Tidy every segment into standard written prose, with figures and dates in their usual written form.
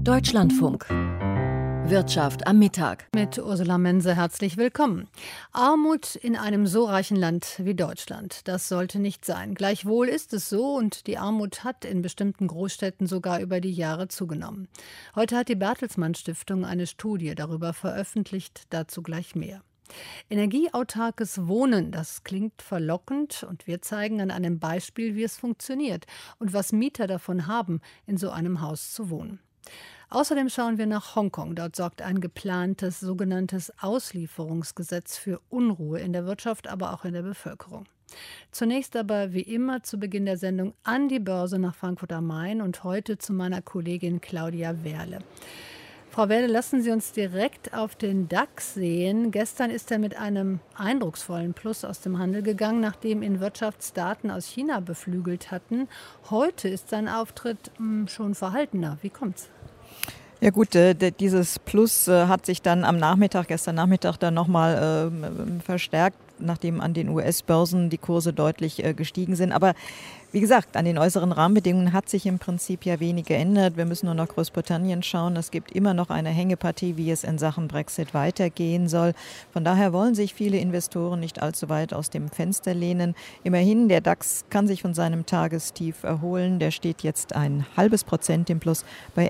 Deutschlandfunk. Wirtschaft am Mittag. Mit Ursula Mense herzlich willkommen. Armut in einem so reichen Land wie Deutschland, das sollte nicht sein. Gleichwohl ist es so und die Armut hat in bestimmten Großstädten sogar über die Jahre zugenommen. Heute hat die Bertelsmann Stiftung eine Studie darüber veröffentlicht, dazu gleich mehr. Energieautarkes Wohnen, das klingt verlockend und wir zeigen an einem Beispiel, wie es funktioniert und was Mieter davon haben, in so einem Haus zu wohnen. Außerdem schauen wir nach Hongkong. Dort sorgt ein geplantes sogenanntes Auslieferungsgesetz für Unruhe in der Wirtschaft, aber auch in der Bevölkerung. Zunächst aber wie immer zu Beginn der Sendung an die Börse nach Frankfurt am Main und heute zu meiner Kollegin Claudia Werle. Frau Werle, lassen Sie uns direkt auf den DAX sehen. Gestern ist er mit einem eindrucksvollen Plus aus dem Handel gegangen, nachdem ihn Wirtschaftsdaten aus China beflügelt hatten. Heute ist sein Auftritt schon verhaltener. Wie kommt's? Ja gut, dieses Plus hat sich dann gestern Nachmittag dann nochmal verstärkt, nachdem an den US-Börsen die Kurse deutlich gestiegen sind. Aber wie gesagt, an den äußeren Rahmenbedingungen hat sich im Prinzip ja wenig geändert. Wir müssen nur nach Großbritannien schauen. Es gibt immer noch eine Hängepartie, wie es in Sachen Brexit weitergehen soll. Von daher wollen sich viele Investoren nicht allzu weit aus dem Fenster lehnen. Immerhin, der DAX kann sich von seinem Tagestief erholen. Der steht jetzt 0,5% im Plus bei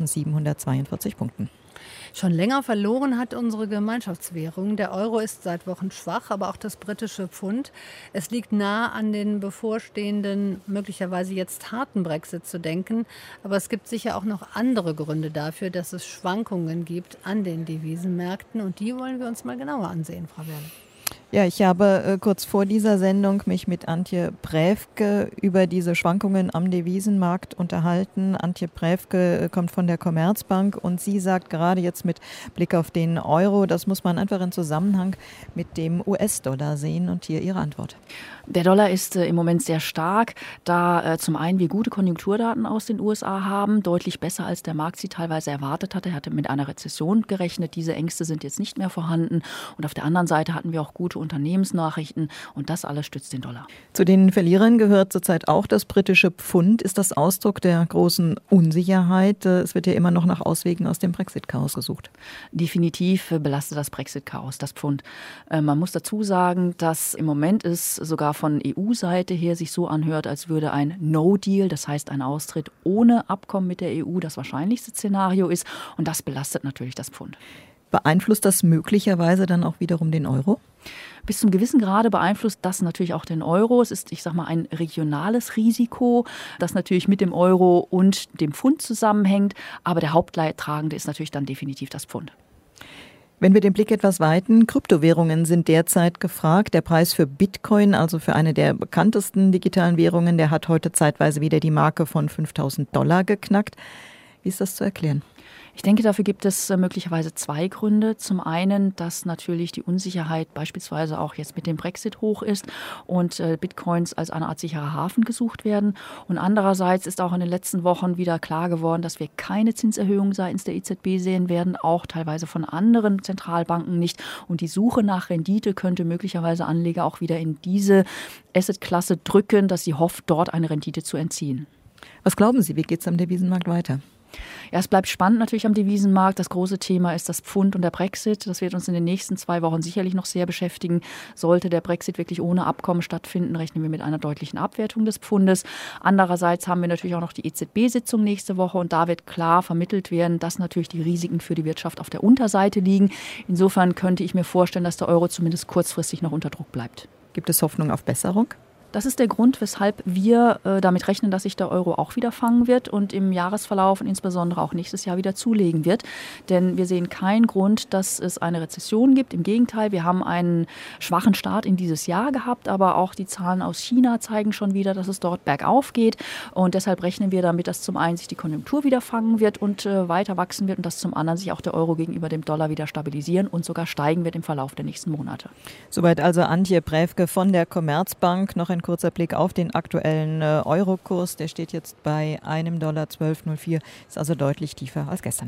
11.742 Punkten. Schon länger verloren hat unsere Gemeinschaftswährung. Der Euro ist seit Wochen schwach, aber auch das britische Pfund. Es liegt nahe an den bevorstehenden, möglicherweise jetzt harten Brexit zu denken. Aber es gibt sicher auch noch andere Gründe dafür, dass es Schwankungen gibt an den Devisenmärkten. Und die wollen wir uns mal genauer ansehen, Frau Werle. Ja, ich habe kurz vor dieser Sendung mich mit Antje Bräfke über diese Schwankungen am Devisenmarkt unterhalten. Antje Bräfke kommt von der Commerzbank und sie sagt gerade jetzt mit Blick auf den Euro, das muss man einfach in Zusammenhang mit dem US-Dollar sehen. Und hier ihre Antwort. Der Dollar ist im Moment sehr stark, da zum einen wir gute Konjunkturdaten aus den USA haben, deutlich besser als der Markt sie teilweise erwartet hatte. Er hatte mit einer Rezession gerechnet, diese Ängste sind jetzt nicht mehr vorhanden. Und auf der anderen Seite hatten wir auch gute Unternehmensnachrichten und das alles stützt den Dollar. Zu den Verlierern gehört zurzeit auch das britische Pfund. Ist das Ausdruck der großen Unsicherheit? Es wird ja immer noch nach Auswegen aus dem Brexit-Chaos gesucht. Definitiv belastet das Brexit-Chaos das Pfund. Man muss dazu sagen, dass im Moment es sogar von EU-Seite her sich so anhört, als würde ein No-Deal, das heißt ein Austritt ohne Abkommen mit der EU, das wahrscheinlichste Szenario ist. Und das belastet natürlich das Pfund. Beeinflusst das möglicherweise dann auch wiederum den Euro? Bis zum gewissen Grade beeinflusst das natürlich auch den Euro. Es ist, ein regionales Risiko, das natürlich mit dem Euro und dem Pfund zusammenhängt. Aber der Hauptleidtragende ist natürlich dann definitiv das Pfund. Wenn wir den Blick etwas weiten, Kryptowährungen sind derzeit gefragt. Der Preis für Bitcoin, also für eine der bekanntesten digitalen Währungen, der hat heute zeitweise wieder die Marke von $5.000 geknackt. Wie ist das zu erklären? Ich denke, dafür gibt es möglicherweise zwei Gründe. Zum einen, dass natürlich die Unsicherheit beispielsweise auch jetzt mit dem Brexit hoch ist und Bitcoins als eine Art sicherer Hafen gesucht werden. Und andererseits ist auch in den letzten Wochen wieder klar geworden, dass wir keine Zinserhöhung seitens der EZB sehen werden, auch teilweise von anderen Zentralbanken nicht. Und die Suche nach Rendite könnte möglicherweise Anleger auch wieder in diese Assetklasse drücken, dass sie hofft, dort eine Rendite zu entziehen. Was glauben Sie, wie geht es am Devisenmarkt weiter? Ja, es bleibt spannend natürlich am Devisenmarkt. Das große Thema ist das Pfund und der Brexit. Das wird uns in den nächsten 2 Wochen sicherlich noch sehr beschäftigen. Sollte der Brexit wirklich ohne Abkommen stattfinden, rechnen wir mit einer deutlichen Abwertung des Pfundes. Andererseits haben wir natürlich auch noch die EZB-Sitzung nächste Woche und da wird klar vermittelt werden, dass natürlich die Risiken für die Wirtschaft auf der Unterseite liegen. Insofern könnte ich mir vorstellen, dass der Euro zumindest kurzfristig noch unter Druck bleibt. Gibt es Hoffnung auf Besserung? Das ist der Grund, weshalb wir damit rechnen, dass sich der Euro auch wieder fangen wird und im Jahresverlauf und insbesondere auch nächstes Jahr wieder zulegen wird. Denn wir sehen keinen Grund, dass es eine Rezession gibt. Im Gegenteil, wir haben einen schwachen Start in dieses Jahr gehabt, aber auch die Zahlen aus China zeigen schon wieder, dass es dort bergauf geht. Und deshalb rechnen wir damit, dass zum einen sich die Konjunktur wieder fangen wird und weiter wachsen wird und dass zum anderen sich auch der Euro gegenüber dem Dollar wieder stabilisieren und sogar steigen wird im Verlauf der nächsten Monate. Soweit also Antje Bräfke von der Commerzbank. Noch ein kurzer Blick auf den aktuellen Eurokurs. Der steht jetzt bei $1,1204, ist also deutlich tiefer als gestern.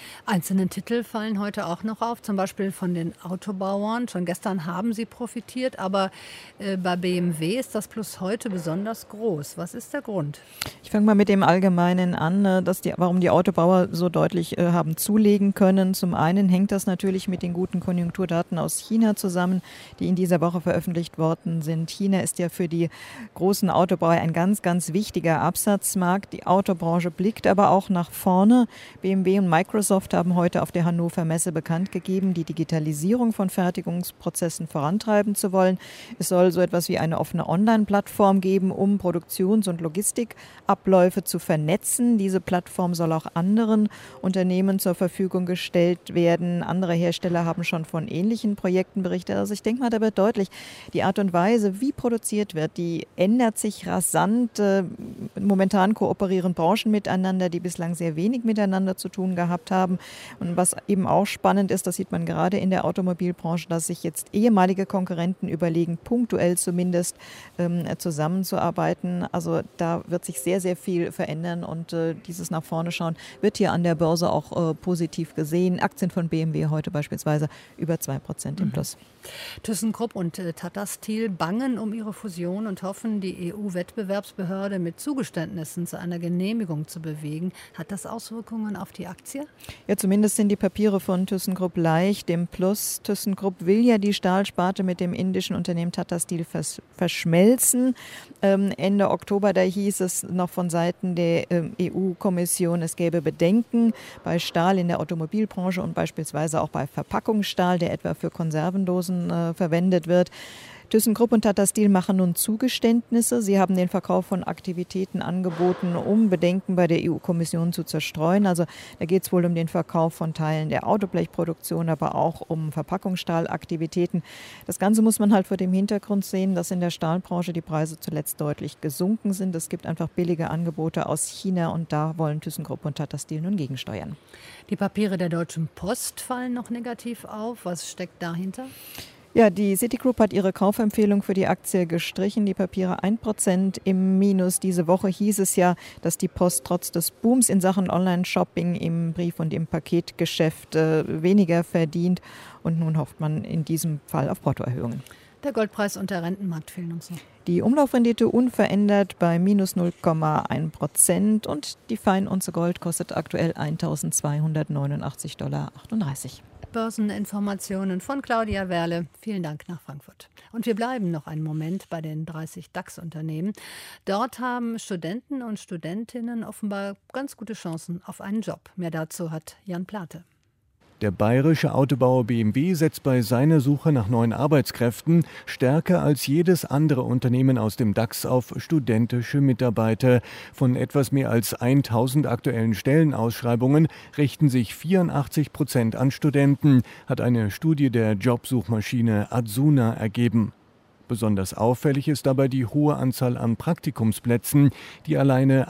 Einzelne Titel fallen heute auch noch auf, zum Beispiel von den Autobauern. Schon gestern haben sie profitiert, aber bei BMW ist das Plus heute besonders groß. Was ist der Grund? Ich fange mal mit dem Allgemeinen an, warum die Autobauer so deutlich haben zulegen können. Zum einen hängt das natürlich mit den guten Konjunkturdaten aus China zusammen, die in dieser Woche veröffentlicht worden sind. China ist ja für die großen Autobauer ein ganz, ganz wichtiger Absatzmarkt. Die Autobranche blickt aber auch nach vorne. BMW und Microsoft haben heute auf der Hannover Messe bekannt gegeben, die Digitalisierung von Fertigungsprozessen vorantreiben zu wollen. Es soll so etwas wie eine offene Online-Plattform geben, um Produktions- und Logistikabläufe zu vernetzen. Diese Plattform soll auch anderen Unternehmen zur Verfügung gestellt werden. Andere Hersteller haben schon von ähnlichen Projekten berichtet. Also ich denke mal, da wird deutlich, die Art und Weise, wie produziert wird, die ändert sich rasant. Momentan kooperieren Branchen miteinander, die bislang sehr wenig miteinander zu tun gehabt haben. Und was eben auch spannend ist, das sieht man gerade in der Automobilbranche, dass sich jetzt ehemalige Konkurrenten überlegen, punktuell zumindest zusammenzuarbeiten. Also da wird sich sehr, sehr viel verändern und dieses nach vorne schauen wird hier an der Börse auch positiv gesehen. Aktien von BMW heute beispielsweise über 2% im Plus. ThyssenKrupp und Tata Steel bangen um ihre Fusion und hoffen, die EU-Wettbewerbsbehörde mit Zugeständnissen zu einer Genehmigung zu bewegen. Hat das Auswirkungen auf die Aktie? Ja, zumindest sind die Papiere von ThyssenKrupp leicht im Plus. ThyssenKrupp will ja die Stahlsparte mit dem indischen Unternehmen Tata Steel verschmelzen. Ende Oktober, da hieß es noch von Seiten der EU-Kommission, es gäbe Bedenken bei Stahl in der Automobilbranche und beispielsweise auch bei Verpackungsstahl, der etwa für Konservendosen verwendet wird. ThyssenKrupp und Tata Steel machen nun Zugeständnisse. Sie haben den Verkauf von Aktivitäten angeboten, um Bedenken bei der EU-Kommission zu zerstreuen. Also da geht es wohl um den Verkauf von Teilen der Autoblechproduktion, aber auch um Verpackungsstahlaktivitäten. Das Ganze muss man halt vor dem Hintergrund sehen, dass in der Stahlbranche die Preise zuletzt deutlich gesunken sind. Es gibt einfach billige Angebote aus China und da wollen ThyssenKrupp und Tata Steel nun gegensteuern. Die Papiere der Deutschen Post fallen noch negativ auf. Was steckt dahinter? Ja, die Citigroup hat ihre Kaufempfehlung für die Aktie gestrichen, die Papiere 1% im Minus. Diese Woche hieß es ja, dass die Post trotz des Booms in Sachen Online-Shopping im Brief- und im Paketgeschäft weniger verdient. Und nun hofft man in diesem Fall auf Portoerhöhungen. Der Goldpreis und der Rentenmarkt fehlen uns noch. Die Umlaufrendite unverändert bei minus 0,1% und die Feinunze Gold kostet aktuell $1.289,38. Börseninformationen von Claudia Werle. Vielen Dank nach Frankfurt. Und wir bleiben noch einen Moment bei den 30 DAX-Unternehmen. Dort haben Studenten und Studentinnen offenbar ganz gute Chancen auf einen Job. Mehr dazu hat Jan Plate. Der bayerische Autobauer BMW setzt bei seiner Suche nach neuen Arbeitskräften stärker als jedes andere Unternehmen aus dem DAX auf studentische Mitarbeiter. Von etwas mehr als 1000 aktuellen Stellenausschreibungen richten sich 84% an Studenten, hat eine Studie der Jobsuchmaschine Azuna ergeben. Besonders auffällig ist dabei die hohe Anzahl an Praktikumsplätzen, die alleine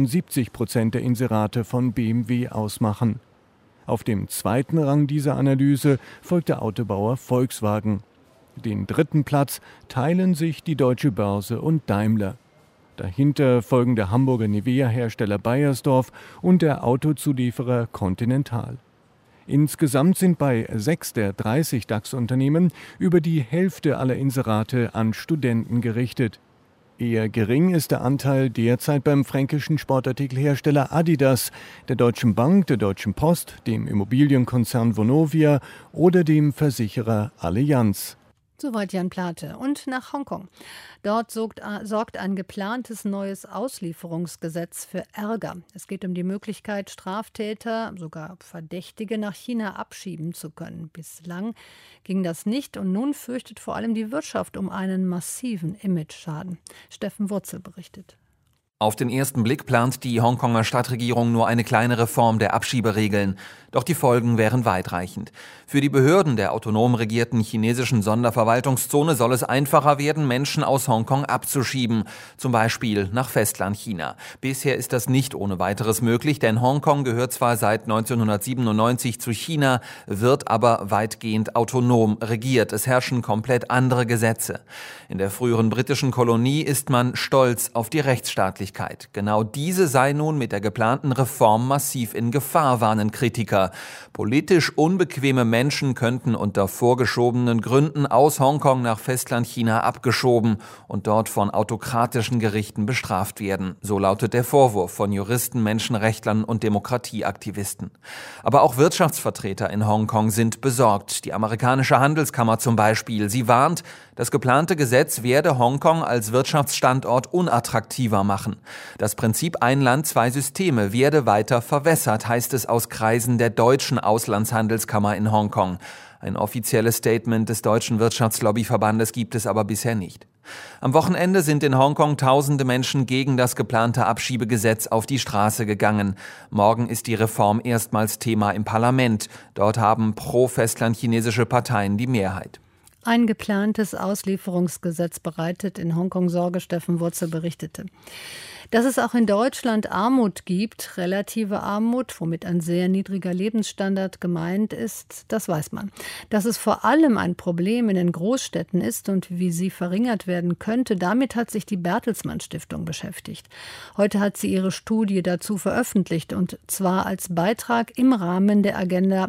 78% der Inserate von BMW ausmachen. Auf dem zweiten Rang dieser Analyse folgt der Autobauer Volkswagen. Den dritten Platz teilen sich die Deutsche Börse und Daimler. Dahinter folgen der Hamburger Nivea-Hersteller Beiersdorf und der Autozulieferer Continental. Insgesamt sind bei 6 der 30 DAX-Unternehmen über die Hälfte aller Inserate an Studenten gerichtet. Eher gering ist der Anteil derzeit beim fränkischen Sportartikelhersteller Adidas, der Deutschen Bank, der Deutschen Post, dem Immobilienkonzern Vonovia oder dem Versicherer Allianz. Soweit Jan Plate. Und nach Hongkong. Dort sorgt ein geplantes neues Auslieferungsgesetz für Ärger. Es geht um die Möglichkeit, Straftäter, sogar Verdächtige, nach China abschieben zu können. Bislang ging das nicht und nun fürchtet vor allem die Wirtschaft um einen massiven Imageschaden. Steffen Wurzel berichtet. Auf den ersten Blick plant die Hongkonger Stadtregierung nur eine kleine Reform der Abschieberegeln. Doch die Folgen wären weitreichend. Für die Behörden der autonom regierten chinesischen Sonderverwaltungszone soll es einfacher werden, Menschen aus Hongkong abzuschieben. Zum Beispiel nach Festlandchina. Bisher ist das nicht ohne weiteres möglich, denn Hongkong gehört zwar seit 1997 zu China, wird aber weitgehend autonom regiert. Es herrschen komplett andere Gesetze. In der früheren britischen Kolonie ist man stolz auf die Rechtsstaatlichkeit Nachhaltigkeit. Genau diese sei nun mit der geplanten Reform massiv in Gefahr, warnen Kritiker. Politisch unbequeme Menschen könnten unter vorgeschobenen Gründen aus Hongkong nach Festlandchina abgeschoben und dort von autokratischen Gerichten bestraft werden. So lautet der Vorwurf von Juristen, Menschenrechtlern und Demokratieaktivisten. Aber auch Wirtschaftsvertreter in Hongkong sind besorgt. Die amerikanische Handelskammer zum Beispiel. Sie warnt, das geplante Gesetz werde Hongkong als Wirtschaftsstandort unattraktiver machen. Das Prinzip Ein Land, zwei Systeme werde weiter verwässert, heißt es aus Kreisen der deutschen Auslandshandelskammer in Hongkong. Ein offizielles Statement des Deutschen Wirtschaftslobbyverbandes gibt es aber bisher nicht. Am Wochenende sind in Hongkong tausende Menschen gegen das geplante Abschiebegesetz auf die Straße gegangen. Morgen ist die Reform erstmals Thema im Parlament. Dort haben pro-festlandchinesische Parteien die Mehrheit. Ein geplantes Auslieferungsgesetz bereitet in Hongkong Sorge, Steffen Wurzel berichtete. Dass es auch in Deutschland Armut gibt, relative Armut, womit ein sehr niedriger Lebensstandard gemeint ist, das weiß man. Dass es vor allem ein Problem in den Großstädten ist und wie sie verringert werden könnte, damit hat sich die Bertelsmann Stiftung beschäftigt. Heute hat sie ihre Studie dazu veröffentlicht und zwar als Beitrag im Rahmen der Agenda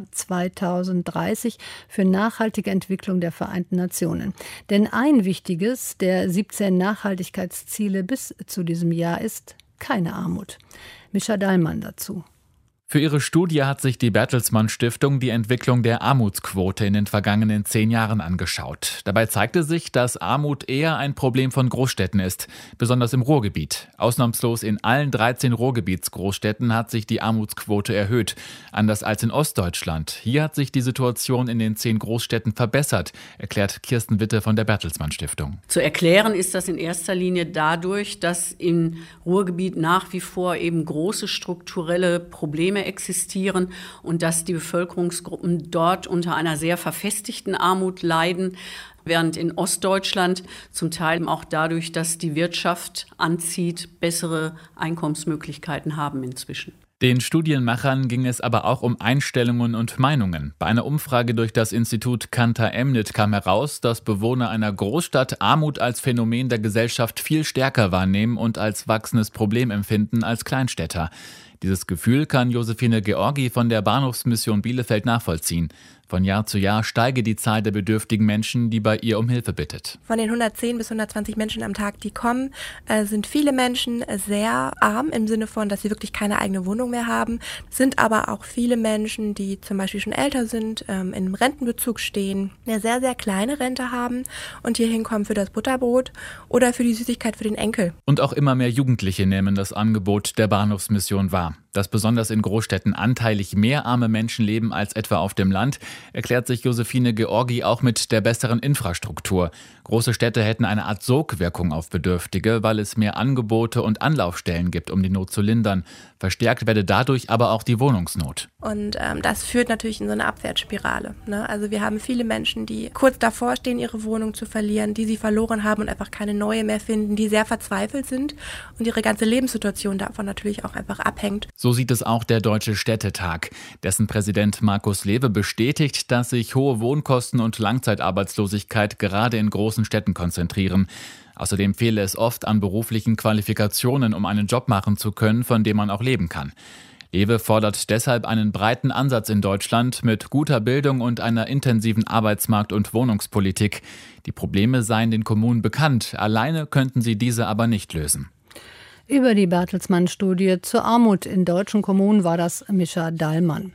2030 für nachhaltige Entwicklung der Vereinten Nationen. Denn ein wichtiges der 17 Nachhaltigkeitsziele bis zu diesem Jahr ist keine Armut. Mischa Dallmann dazu. Für ihre Studie hat sich die Bertelsmann Stiftung die Entwicklung der Armutsquote in den vergangenen 10 Jahren angeschaut. Dabei zeigte sich, dass Armut eher ein Problem von Großstädten ist, besonders im Ruhrgebiet. Ausnahmslos in allen 13 Ruhrgebietsgroßstädten hat sich die Armutsquote erhöht. Anders als in Ostdeutschland. Hier hat sich die Situation in den 10 Großstädten verbessert, erklärt Kirsten Witte von der Bertelsmann Stiftung. Zu erklären ist das in erster Linie dadurch, dass im Ruhrgebiet nach wie vor eben große strukturelle Probleme existieren und dass die Bevölkerungsgruppen dort unter einer sehr verfestigten Armut leiden, während in Ostdeutschland zum Teil auch dadurch, dass die Wirtschaft anzieht, bessere Einkommensmöglichkeiten haben inzwischen. Den Studienmachern ging es aber auch um Einstellungen und Meinungen. Bei einer Umfrage durch das Institut Kantar-Emnit kam heraus, dass Bewohner einer Großstadt Armut als Phänomen der Gesellschaft viel stärker wahrnehmen und als wachsendes Problem empfinden als Kleinstädter. Dieses Gefühl kann Josephine Georgi von der Bahnhofsmission Bielefeld nachvollziehen. Von Jahr zu Jahr steige die Zahl der bedürftigen Menschen, die bei ihr um Hilfe bittet. Von den 110 bis 120 Menschen am Tag, die kommen, sind viele Menschen sehr arm im Sinne von, dass sie wirklich keine eigene Wohnung mehr haben. Es sind aber auch viele Menschen, die zum Beispiel schon älter sind, in einem Rentenbezug stehen, eine sehr, sehr kleine Rente haben und hier hinkommen für das Butterbrot oder für die Süßigkeit für den Enkel. Und auch immer mehr Jugendliche nehmen das Angebot der Bahnhofsmission wahr. Dass besonders in Großstädten anteilig mehr arme Menschen leben als etwa auf dem Land, erklärt sich Josephine Georgi auch mit der besseren Infrastruktur. Große Städte hätten eine Art Sogwirkung auf Bedürftige, weil es mehr Angebote und Anlaufstellen gibt, um die Not zu lindern. Verstärkt werde dadurch aber auch die Wohnungsnot. Und das führt natürlich in so eine Abwärtsspirale. Ne? Also wir haben viele Menschen, die kurz davor stehen, ihre Wohnung zu verlieren, die sie verloren haben und einfach keine neue mehr finden, die sehr verzweifelt sind und ihre ganze Lebenssituation davon natürlich auch einfach abhängt. So sieht es auch der Deutsche Städtetag. Dessen Präsident Markus Lewe bestätigt, dass sich hohe Wohnkosten und Langzeitarbeitslosigkeit gerade in großen Städten konzentrieren. Außerdem fehle es oft an beruflichen Qualifikationen, um einen Job machen zu können, von dem man auch leben kann. Lewe fordert deshalb einen breiten Ansatz in Deutschland mit guter Bildung und einer intensiven Arbeitsmarkt- und Wohnungspolitik. Die Probleme seien den Kommunen bekannt, alleine könnten sie diese aber nicht lösen. Über die Bertelsmann-Studie zur Armut in deutschen Kommunen war das Mischa Dallmann.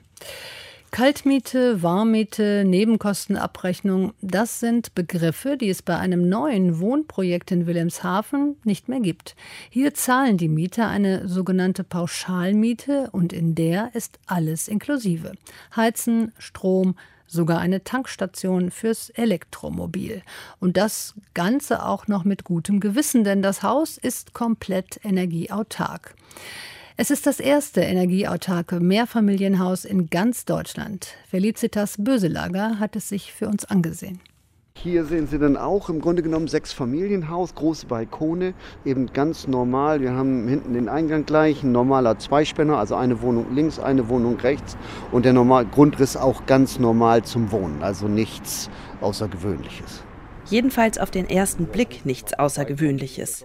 Kaltmiete, Warmmiete, Nebenkostenabrechnung, das sind Begriffe, die es bei einem neuen Wohnprojekt in Wilhelmshaven nicht mehr gibt. Hier zahlen die Mieter eine sogenannte Pauschalmiete und in der ist alles inklusive. Heizen, Strom, sogar eine Tankstation fürs Elektromobil. Und das Ganze auch noch mit gutem Gewissen, denn das Haus ist komplett energieautark. Es ist das erste energieautarke Mehrfamilienhaus in ganz Deutschland. Felicitas Böselager hat es sich für uns angesehen. Hier sehen Sie dann auch im Grunde genommen 6-Familienhaus, große Balkone, eben ganz normal. Wir haben hinten den Eingang gleich, ein normaler Zweispänner, also eine Wohnung links, eine Wohnung rechts und der Grundriss auch ganz normal zum Wohnen, also nichts Außergewöhnliches. Jedenfalls auf den ersten Blick nichts Außergewöhnliches.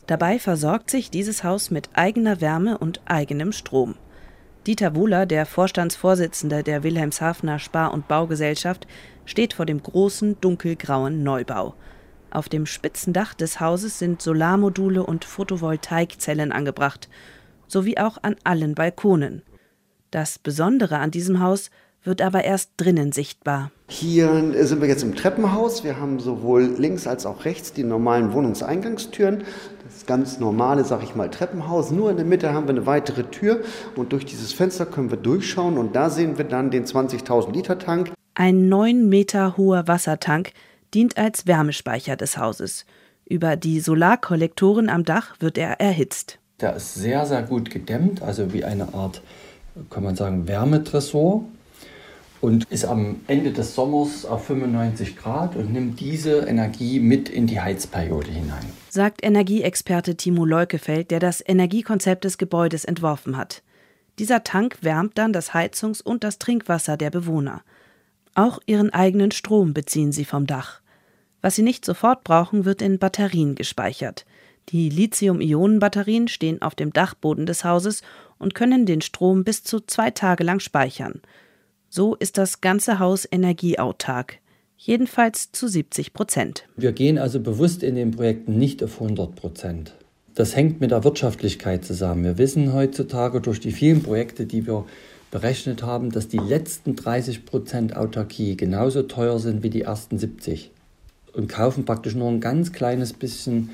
Dabei versorgt sich dieses Haus mit eigener Wärme und eigenem Strom. Dieter Wohler, der Vorstandsvorsitzende der Wilhelmshavener Spar- und Baugesellschaft, steht vor dem großen, dunkelgrauen Neubau. Auf dem spitzen Dach des Hauses sind Solarmodule und Photovoltaikzellen angebracht, sowie auch an allen Balkonen. Das Besondere an diesem Haus wird aber erst drinnen sichtbar. Hier sind wir jetzt im Treppenhaus. Wir haben sowohl links als auch rechts die normalen Wohnungseingangstüren. Das ganz normale, sag ich mal, Treppenhaus. Nur in der Mitte haben wir eine weitere Tür und durch dieses Fenster können wir durchschauen und da sehen wir dann den 20.000 Liter Tank. Ein 9 Meter hoher Wassertank dient als Wärmespeicher des Hauses. Über die Solarkollektoren am Dach wird er erhitzt. Der ist sehr, sehr gut gedämmt, also wie eine Art, kann man sagen, Wärmetresor. Und ist am Ende des Sommers auf 95 Grad und nimmt diese Energie mit in die Heizperiode hinein. Sagt Energieexperte Timo Leukefeld, der das Energiekonzept des Gebäudes entworfen hat. Dieser Tank wärmt dann das Heizungs- und das Trinkwasser der Bewohner. Auch ihren eigenen Strom beziehen sie vom Dach. Was sie nicht sofort brauchen, wird in Batterien gespeichert. Die Lithium-Ionen-Batterien stehen auf dem Dachboden des Hauses und können den Strom bis zu 2 Tage lang speichern. So ist das ganze Haus energieautark, jedenfalls zu 70%. Wir gehen also bewusst in den Projekten nicht auf 100%. Das hängt mit der Wirtschaftlichkeit zusammen. Wir wissen heutzutage durch die vielen Projekte, die wir berechnet haben, dass die letzten 30% Autarkie genauso teuer sind wie die ersten 70% und kaufen praktisch nur ein ganz kleines bisschen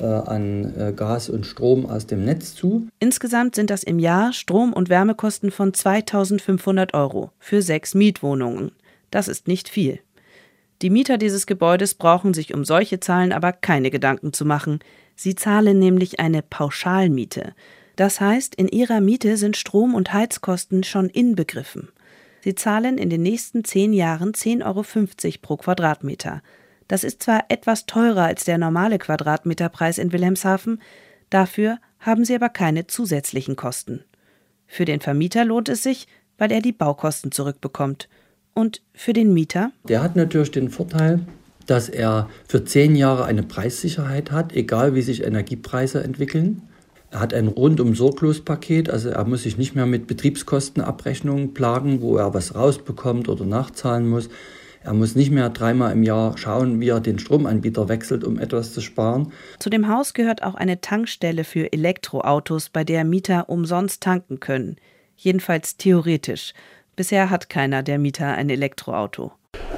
an Gas und Strom aus dem Netz zu. Insgesamt sind das im Jahr Strom- und Wärmekosten von 2.500 € für 6 Mietwohnungen. Das ist nicht viel. Die Mieter dieses Gebäudes brauchen sich um solche Zahlen aber keine Gedanken zu machen. Sie zahlen nämlich eine Pauschalmiete. Das heißt, in ihrer Miete sind Strom- und Heizkosten schon inbegriffen. Sie zahlen in den nächsten 10 Jahren 10,50 € pro Quadratmeter. Das ist zwar etwas teurer als der normale Quadratmeterpreis in Wilhelmshaven, dafür haben sie aber keine zusätzlichen Kosten. Für den Vermieter lohnt es sich, weil er die Baukosten zurückbekommt. Und für den Mieter? Der hat natürlich den Vorteil, dass er für 10 Jahre eine Preissicherheit hat, egal wie sich Energiepreise entwickeln. Er hat ein Rundum-Sorglos-Paket, also er muss sich nicht mehr mit Betriebskostenabrechnungen plagen, wo er was rausbekommt oder nachzahlen muss. Er muss nicht mehr 3-mal im Jahr schauen, wie er den Stromanbieter wechselt, um etwas zu sparen. Zu dem Haus gehört auch eine Tankstelle für Elektroautos, bei der Mieter umsonst tanken können. Jedenfalls theoretisch. Bisher hat keiner der Mieter ein Elektroauto.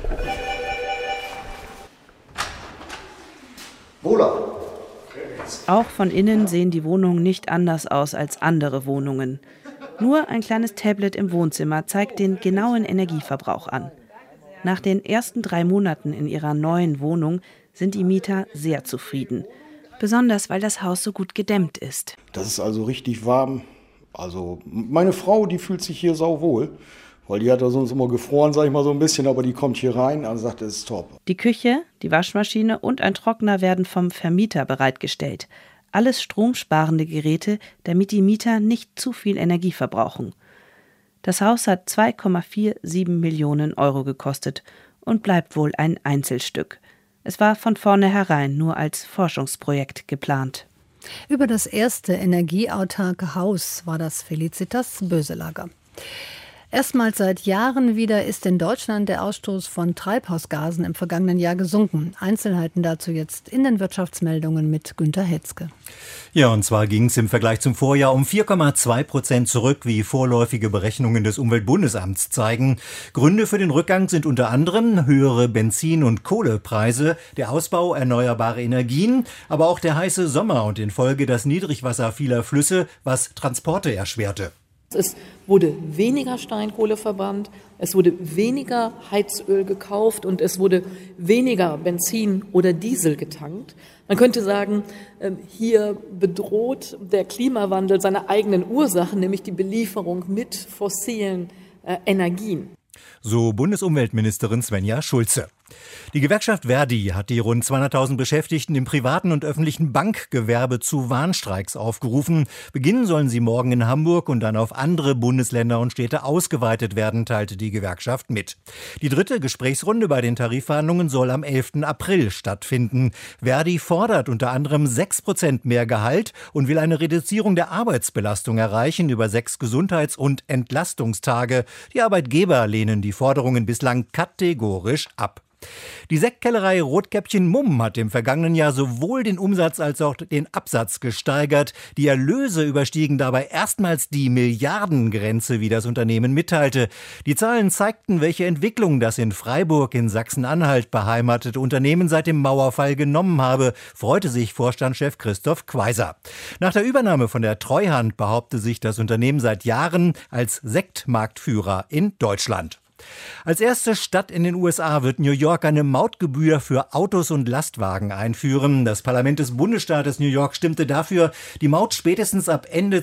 Wohler. Auch von innen sehen die Wohnungen nicht anders aus als andere Wohnungen. Nur ein kleines Tablet im Wohnzimmer zeigt den genauen Energieverbrauch an. Nach den ersten 3 Monaten in ihrer neuen Wohnung sind die Mieter sehr zufrieden. Besonders, weil das Haus so gut gedämmt ist. Das ist also richtig warm. Also meine Frau, die fühlt sich hier sauwohl. Weil die hat da sonst immer gefroren, sag ich mal so ein bisschen, aber die kommt hier rein und sagt, es ist top. Die Küche, die Waschmaschine und ein Trockner werden vom Vermieter bereitgestellt. Alles stromsparende Geräte, damit die Mieter nicht zu viel Energie verbrauchen. Das Haus hat 2,47 Millionen € gekostet und bleibt wohl ein Einzelstück. Es war von vornherein nur als Forschungsprojekt geplant. Über das erste energieautarke Haus war das Felicitas Böselager. Erstmals seit Jahren wieder ist in Deutschland der Ausstoß von Treibhausgasen im vergangenen Jahr gesunken. Einzelheiten dazu jetzt in den Wirtschaftsmeldungen mit Günter Hetzke. Ja, und zwar ging es im Vergleich zum Vorjahr um 4,2% zurück, wie vorläufige Berechnungen des Umweltbundesamts zeigen. Gründe für den Rückgang sind unter anderem höhere Benzin- und Kohlepreise, der Ausbau erneuerbarer Energien, aber auch der heiße Sommer und in Folge das Niedrigwasser vieler Flüsse, was Transporte erschwerte. Es wurde weniger Steinkohle verbrannt, es wurde weniger Heizöl gekauft und es wurde weniger Benzin oder Diesel getankt. Man könnte sagen, hier bedroht der Klimawandel seine eigenen Ursachen, nämlich die Belieferung mit fossilen Energien. So Bundesumweltministerin Svenja Schulze. Die Gewerkschaft Verdi hat die rund 200.000 Beschäftigten im privaten und öffentlichen Bankgewerbe zu Warnstreiks aufgerufen. Beginnen sollen sie morgen in Hamburg und dann auf andere Bundesländer und Städte ausgeweitet werden, teilte die Gewerkschaft mit. Die dritte Gesprächsrunde bei den Tarifverhandlungen soll am 11. April stattfinden. Verdi fordert unter anderem 6% mehr Gehalt und will eine Reduzierung der Arbeitsbelastung erreichen über 6 Gesundheits- und Entlastungstage. Die Arbeitgeber lehnen die Forderungen bislang kategorisch ab. Die Sektkellerei Rotkäppchen Mumm hat im vergangenen Jahr sowohl den Umsatz als auch den Absatz gesteigert. Die Erlöse überstiegen dabei erstmals die Milliardengrenze, wie das Unternehmen mitteilte. Die Zahlen zeigten, welche Entwicklung das in Freiburg in Sachsen-Anhalt beheimatete Unternehmen seit dem Mauerfall genommen habe, freute sich Vorstandschef Christoph Quaiser. Nach der Übernahme von der Treuhand behauptete sich das Unternehmen seit Jahren als Sektmarktführer in Deutschland. Als erste Stadt in den USA wird New York eine Mautgebühr für Autos und Lastwagen einführen. Das Parlament des Bundesstaates New York stimmte dafür, die Maut spätestens ab Ende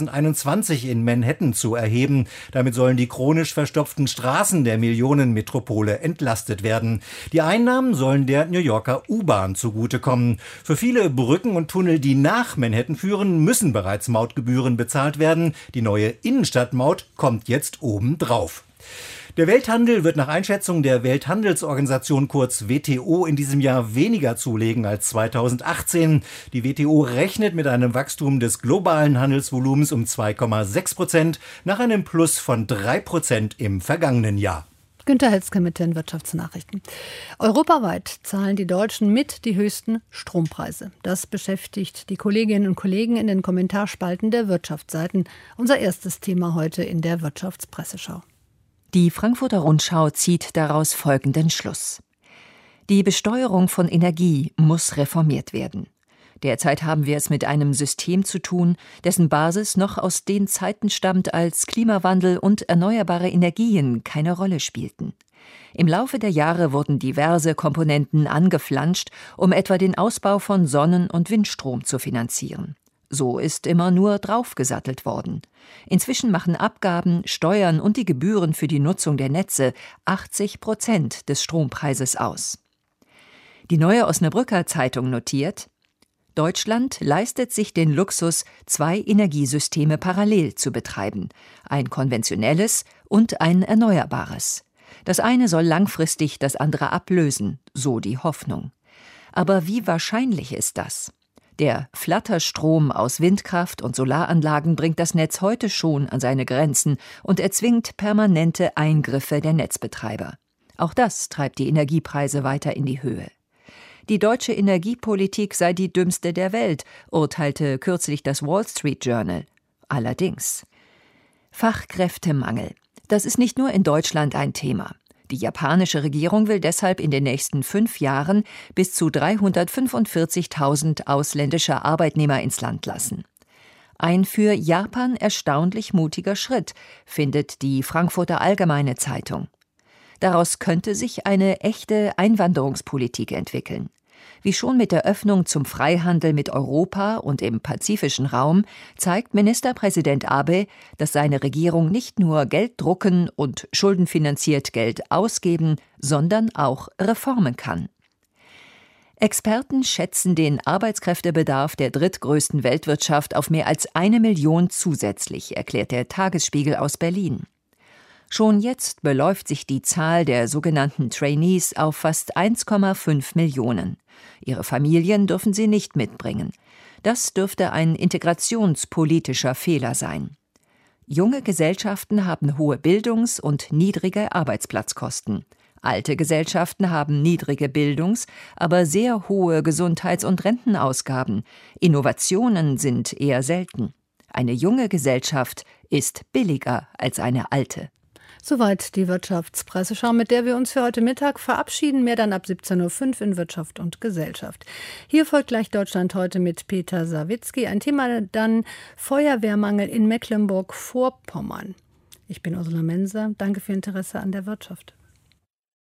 2021 in Manhattan zu erheben. Damit sollen die chronisch verstopften Straßen der Millionenmetropole entlastet werden. Die Einnahmen sollen der New Yorker U-Bahn zugutekommen. Für viele Brücken und Tunnel, die nach Manhattan führen, müssen bereits Mautgebühren bezahlt werden. Die neue Innenstadtmaut kommt jetzt obendrauf. Der Welthandel wird nach Einschätzung der Welthandelsorganisation kurz WTO in diesem Jahr weniger zulegen als 2018. Die WTO rechnet mit einem Wachstum des globalen Handelsvolumens um 2,6% nach einem Plus von 3% im vergangenen Jahr. Günter Hetzke mit den Wirtschaftsnachrichten. Europaweit zahlen die Deutschen mit die höchsten Strompreise. Das beschäftigt die Kolleginnen und Kollegen in den Kommentarspalten der Wirtschaftsseiten. Unser erstes Thema heute in der Wirtschaftspresseschau. Die Frankfurter Rundschau zieht daraus folgenden Schluss. Die Besteuerung von Energie muss reformiert werden. Derzeit haben wir es mit einem System zu tun, dessen Basis noch aus den Zeiten stammt, als Klimawandel und erneuerbare Energien keine Rolle spielten. Im Laufe der Jahre wurden diverse Komponenten angeflanscht, um etwa den Ausbau von Sonnen- und Windstrom zu finanzieren. So ist immer nur draufgesattelt worden. Inzwischen machen Abgaben, Steuern und die Gebühren für die Nutzung der Netze 80% des Strompreises aus. Die Neue Osnabrücker Zeitung notiert: Deutschland leistet sich den Luxus, 2 Energiesysteme parallel zu betreiben, ein konventionelles und ein erneuerbares. Das eine soll langfristig das andere ablösen, so die Hoffnung. Aber wie wahrscheinlich ist das? Der Flatterstrom aus Windkraft und Solaranlagen bringt das Netz heute schon an seine Grenzen und erzwingt permanente Eingriffe der Netzbetreiber. Auch das treibt die Energiepreise weiter in die Höhe. Die deutsche Energiepolitik sei die dümmste der Welt, urteilte kürzlich das Wall Street Journal. Allerdings. Fachkräftemangel. Das ist nicht nur in Deutschland ein Thema. Die japanische Regierung will deshalb in den nächsten 5 Jahren bis zu 345.000 ausländische Arbeitnehmer ins Land lassen. Ein für Japan erstaunlich mutiger Schritt, findet die Frankfurter Allgemeine Zeitung. Daraus könnte sich eine echte Einwanderungspolitik entwickeln. Wie schon mit der Öffnung zum Freihandel mit Europa und im pazifischen Raum zeigt Ministerpräsident Abe, dass seine Regierung nicht nur Geld drucken und schuldenfinanziert Geld ausgeben, sondern auch reformen kann. Experten schätzen den Arbeitskräftebedarf der drittgrößten Weltwirtschaft auf mehr als 1 Million zusätzlich, erklärt der Tagesspiegel aus Berlin. Schon jetzt beläuft sich die Zahl der sogenannten Trainees auf fast 1,5 Millionen. Ihre Familien dürfen sie nicht mitbringen. Das dürfte ein integrationspolitischer Fehler sein. Junge Gesellschaften haben hohe Bildungs- und niedrige Arbeitsplatzkosten. Alte Gesellschaften haben niedrige Bildungs-, aber sehr hohe Gesundheits- und Rentenausgaben. Innovationen sind eher selten. Eine junge Gesellschaft ist billiger als eine alte. Soweit die Wirtschaftspresseschau, mit der wir uns für heute Mittag verabschieden. Mehr dann ab 17.05 Uhr in Wirtschaft und Gesellschaft. Hier folgt gleich Deutschland heute mit Peter Sawicki. Ein Thema dann Feuerwehrmangel in Mecklenburg-Vorpommern. Ich bin Ursula Menser. Danke für Ihr Interesse an der Wirtschaft.